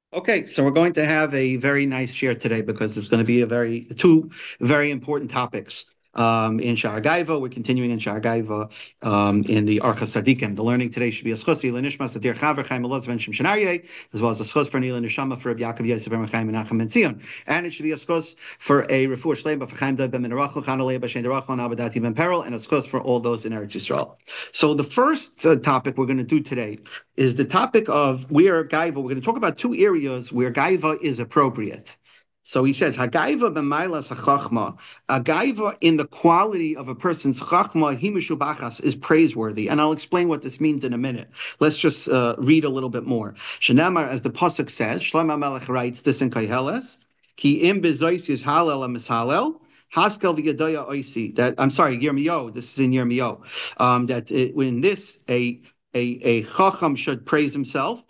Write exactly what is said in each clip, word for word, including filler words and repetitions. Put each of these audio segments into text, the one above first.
Okay, so we're going to have a very nice share today because it's going to be a very two very important topics. Um, in Sha'ar Gaiva, we're continuing in Sha'ar Gaiva um, in the Archa Sadikim. The learning today should be a schusi l'nishmas adir chaver Chaim Elaz ben Shem Shenarye, as well as a schus for Nila Neshama for Rabbi Yaakov Yosef ben Chaim Menachem ben Zion, and it should be a schus for a refuah shleim for Chaim Dad ben Menarachel, Chanalei b'Shem Derachel, and Abadati ben Peril, and a schus for all those in Eretz Yisrael. So the first uh, topic we're going to do today is the topic of where Gaiva. We're going to talk about two areas where Gaiva is appropriate. So he says, Hagaiva b'mailas hachachma, a gaiva in the quality of a person's chachma, himishubachas, is praiseworthy. And I'll explain what this means in a minute. Let's just uh, read a little bit more. Shenamar, as the pasuk says, Shlomo Melech writes this in Koheles, Ki im bezois halel mishalel. Haskel v'yadaya oisi. That I'm sorry, Yirmiyo. This is in Yirmiyo. Um, that it, in this a A, a chacham should praise himself.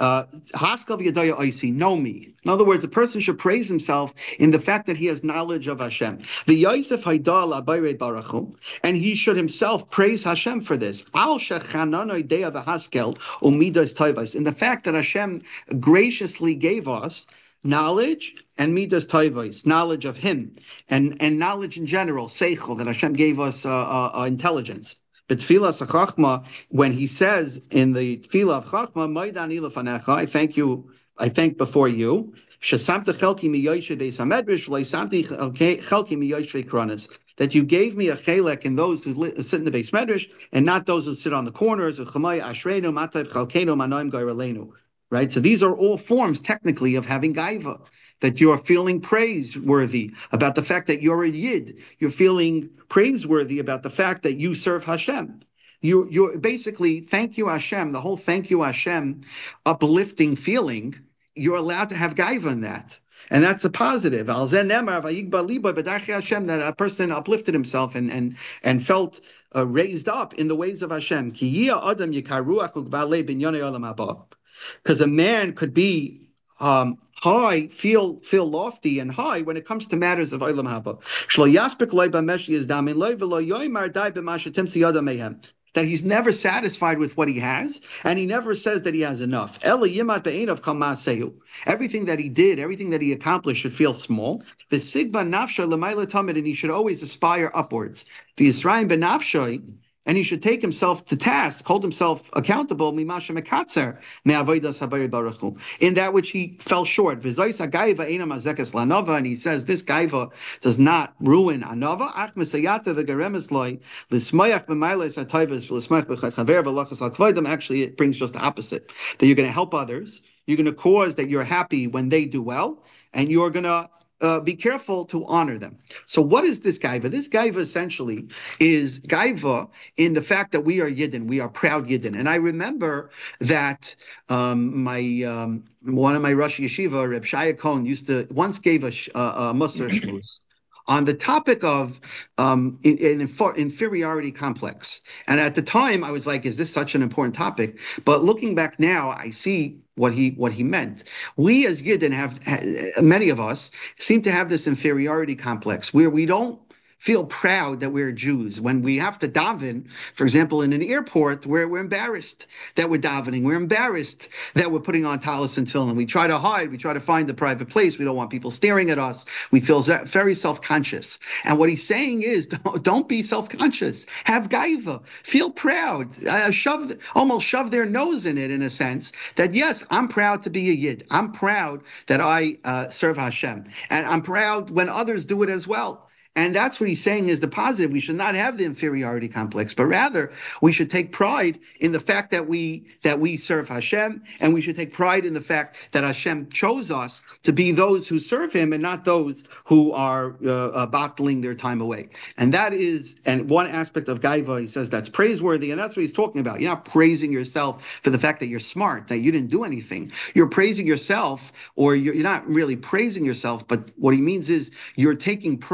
Haskav yadaya oisi, know me. In other words, a person should praise himself in the fact that he has knowledge of Hashem. The Yosef haidal abayre barachu, and he should himself praise Hashem for this. Al shechananoi dea v'haskel umidas toivos, in the fact that Hashem graciously gave us knowledge and midas toivos, knowledge of Him, and and knowledge in general, seichel, that Hashem gave us uh, uh, uh, intelligence. But tefillah Chachma, when he says in the tefillah of Chachma, Maidani lefanecha, I thank you, I thank before you, shesamta chelki miyoshve beis hamedrash, leisamti chelki miyoshve kronis, that you gave me a chelek in those who sit in the beis medrash and not those who sit on the corners. Uchamay ashreinu matav chalkenu manoim gairaleinu. Right, so these are all forms technically of having gaiva, that you're feeling praiseworthy about the fact that you're a yid. You're feeling praiseworthy about the fact that you serve Hashem. You, you're basically, thank you Hashem, the whole thank you Hashem uplifting feeling, you're allowed to have gaiva in that. And that's a positive. That a person uplifted himself and and, and felt uh, raised up in the ways of Hashem. Because a man could be um, high, feel feel lofty and high when it comes to matters of Olam Haba. That he's never satisfied with what he has, and he never says that he has enough. Everything that he did, everything that he accomplished should feel small. And he should always aspire upwards. And he should take himself to task, hold himself accountable, in that which he fell short. And he says, this gaiva does not ruin anava. Actually, it brings just the opposite. That you're going to help others. You're going to cause that you're happy when they do well. And you're going to Uh, be careful to honor them. So what is this gaiva? This gaiva essentially is gaiva in the fact that we are Yidden, we are proud Yidden. And I remember that um, my um, one of my Rosh Yeshiva, Reb Shaya Cohen, used to once gave a, a, a Musar shmuz on the topic of um, in, in inferiority complex. And at the time, I was like, is this such an important topic? But looking back now, I see what he what he meant. We as Yidden have, many of us, seem to have this inferiority complex where we don't feel proud that we're Jews. When we have to daven, for example, in an airport, where we're embarrassed that we're davening, we're embarrassed that we're putting on talis and tefillin. We try to hide, we try to find a private place. We don't want people staring at us. We feel very self-conscious. And what he's saying is, don't, don't be self-conscious. Have gaiva. Feel proud. Uh, shove, almost shove their nose in it, in a sense, that yes, I'm proud to be a Yid. I'm proud that I uh, serve Hashem. And I'm proud when others do it as well. And that's what he's saying is the positive. We should not have the inferiority complex, but rather we should take pride in the fact that we that we serve Hashem, and we should take pride in the fact that Hashem chose us to be those who serve Him and not those who are uh, uh, bottling their time away. And that is, and one aspect of Gaiva, he says that's praiseworthy, and that's what he's talking about. You're not praising yourself for the fact that you're smart, that you didn't do anything. You're praising yourself, or you're, you're not really praising yourself, but what he means is you're taking pride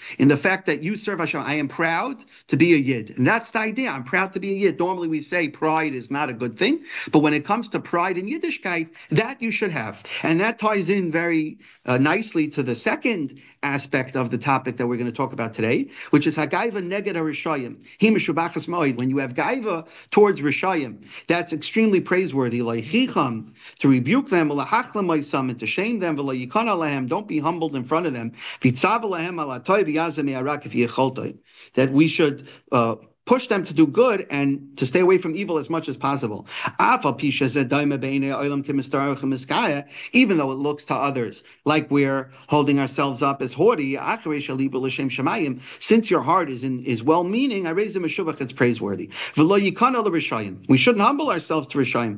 in the fact that you serve Hashem. I am proud to be a Yid. And that's the idea. I'm proud to be a Yid. Normally we say pride is not a good thing, but when it comes to pride in Yiddishkeit, that you should have. And that ties in very uh, nicely to the second aspect of the topic that we're going to talk about today, which is Hagaiva Neged HaRishayim. He Meshubachas Moed. When you have Gaiva towards Rishayim, that's extremely praiseworthy. Leichicham, to rebuke them, and to shame them, don't be humbled in front of them. That we should uh, push them to do good and to stay away from evil as much as possible. Even though it looks to others like we're holding ourselves up as haughty, since your heart is in, is well-meaning, I raise them a shubach, it's praiseworthy. We shouldn't humble ourselves to Rishayim.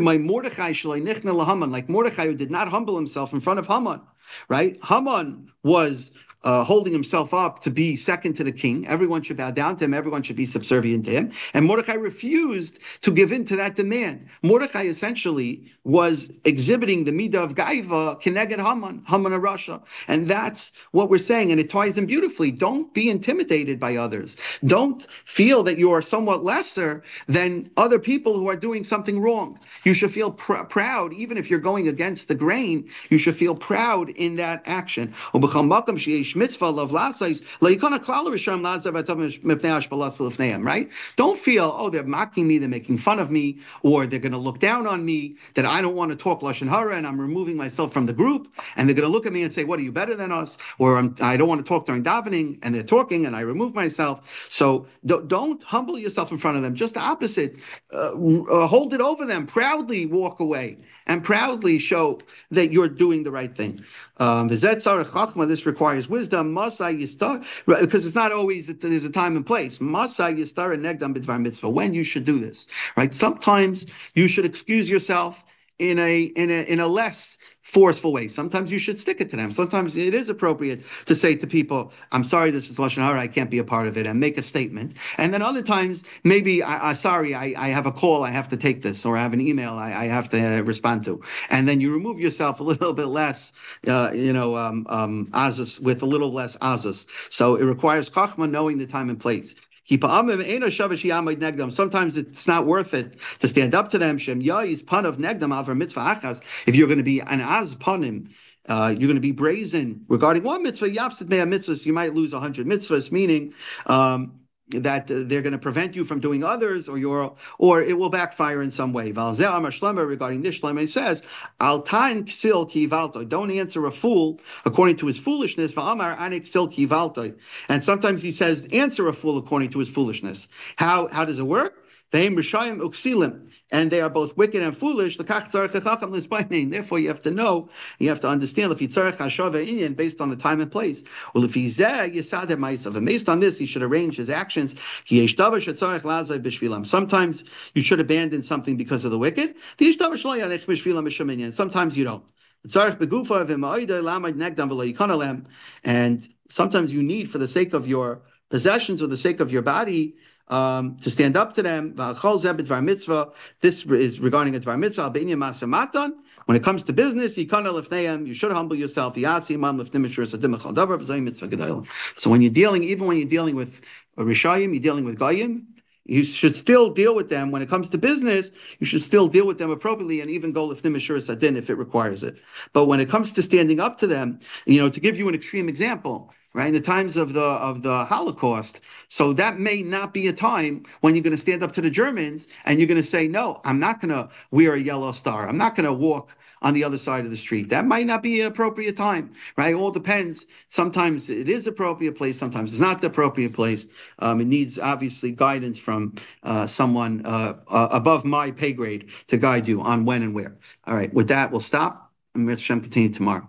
Like Mordechai, who did not humble himself in front of Haman, right? Haman was Uh, holding himself up to be second to the king. Everyone should bow down to him. Everyone should be subservient to him. And Mordechai refused to give in to that demand. Mordechai essentially was exhibiting the midah of gaiva keneged Haman, Haman of Russia. And that's what we're saying. And it ties in beautifully. Don't be intimidated by others. Don't feel that you are somewhat lesser than other people who are doing something wrong. You should feel pr- proud, even if you're going against the grain, you should feel proud in that action. Mitzvah love lasais right? Don't feel, oh, they're mocking me, they're making fun of me, or they're going to look down on me, that I don't want to talk Lashon Hara and I'm removing myself from the group, and they're going to look at me and say, what, are you better than us? Or I'm, I don't want to talk during davening, and they're talking and I remove myself. So do, don't humble yourself in front of them. Just the opposite. Uh, uh, hold it over them. Proudly walk away and proudly show that you're doing the right thing. Um, this requires wisdom, because it's not always that there's a time and place. When you should do this, right? Sometimes you should excuse yourself in a in a in a less forceful way. Sometimes you should stick it to them. Sometimes it is appropriate to say to people, I'm sorry, this is Lashon Hara, I can't be a part of it, and make a statement. And then other times, maybe, I, I sorry, I, I have a call, I have to take this, or I have an email I, I have to respond to. And then you remove yourself a little bit less, uh, you know, um, um, azus, with a little less azus. So it requires chachma, knowing the time and place. Sometimes it's not worth it to stand up to them. If you're going to be an az panim, uh, you're going to be brazen regarding one mitzvah. Mitzvahs, you might lose a hundred mitzvahs, meaning um, that uh, they're going to prevent you from doing others, or your, or it will backfire in some way. Regarding this, Shlomo says, "Al tain ksil ki valto." Don't answer a fool according to his foolishness. Va'amar anik ksil ki valto. And sometimes he says, "Answer a fool according to his foolishness." How how does it work? And they are both wicked and foolish. Therefore, you have to know, you have to understand based on the time and place. And based on this, he should arrange his actions. Sometimes you should abandon something because of the wicked. Sometimes you don't. And sometimes you need, for the sake of your possessions or the sake of your body, Um, to stand up to them. This is regarding a dvar mitzvah. When it comes to business, you should humble yourself. So when you're dealing, even when you're dealing with Rishayim, you're dealing with Goyim, you should still deal with them. When it comes to business, you should still deal with them appropriately and even go lifnim ashuras adin if it requires it. But when it comes to standing up to them, you know, to give you an extreme example, right, in the times of the of the Holocaust, so that may not be a time when you're going to stand up to the Germans and you're going to say, no, I'm not going to wear a yellow star. I'm not going to walk on the other side of the street. That might not be an appropriate time, right? It all depends. Sometimes it is appropriate place. Sometimes it's not the appropriate place. Um, it needs, obviously, guidance from uh, someone uh, uh, above my pay grade to guide you on when and where. All right, with that, we'll stop. And Mister Shem continue tomorrow.